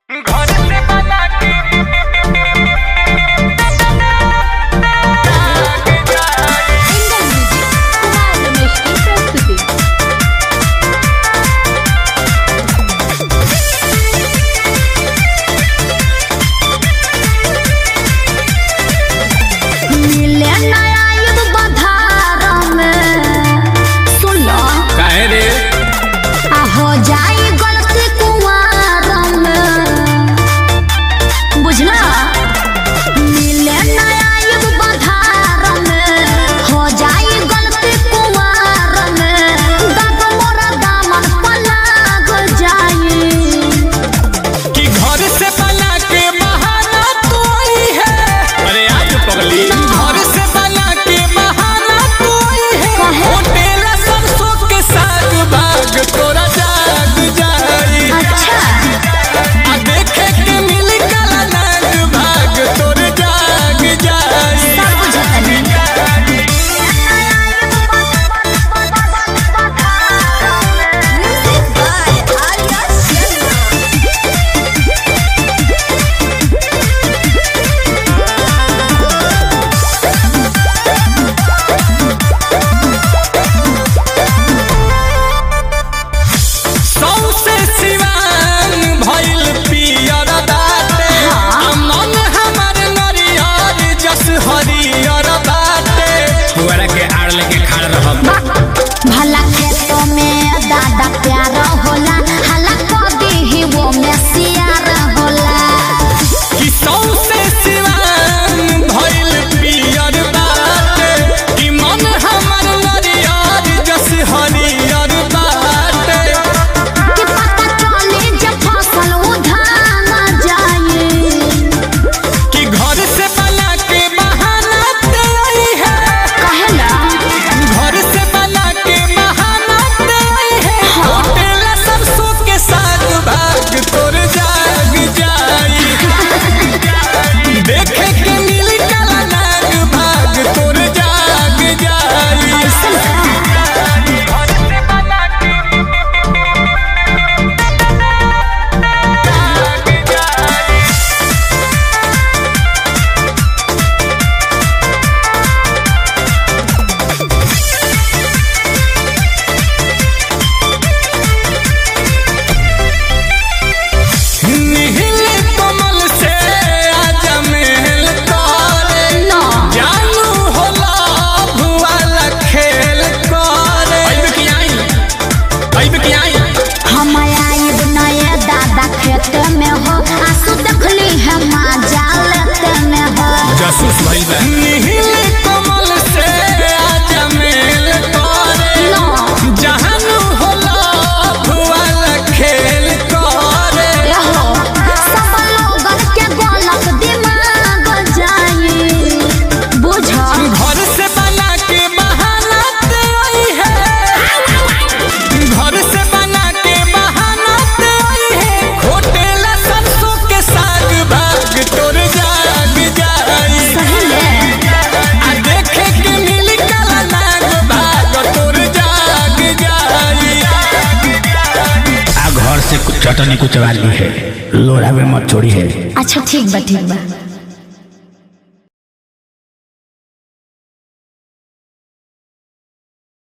भला खेतों में दादा प्यार होला, हला कदी ही वो में सियार होला। कि सौसे सिवान भइल पियर बाटे, कि मन हमर नरियर जस हरियर बाटे। कि पता चले जब फसल उधान जाए, कि घर से बना के बहाना ते आई है। कहेला घर से बना के बहाना ते आई है। होटल सरसों के साग भाग तोर जाग जाई। देखे के मिली काला नाग भाग तोर जाग जाई। घर से बना के जाग जाई। नील कमल से आजा महल करे, ना जानू होला भुआला खेल करे। अइब की आई हम आइब नए दादा खेत में हो, आंसू देखली है माँ जालते में हो। जासूस भइल बा। नील कमल से आजा महल करे, ना जानू होला भुआला खेल करे। रहो सब लोगन के गलत दिमाग जाए, बुझो घर से बना के बहाना ते आई है। घर से बना के बहाना ते आई है। होटल सरसों के साग भाग तोर जाग जाई। सही में आ देखे के मिली काला नाग भाग तोर जाग जाई। आ घर से कुछ चटनी कुछ वाली है, लोड़ा में मत छोड़ी है। अच्छा ठीक बा ठीक बा।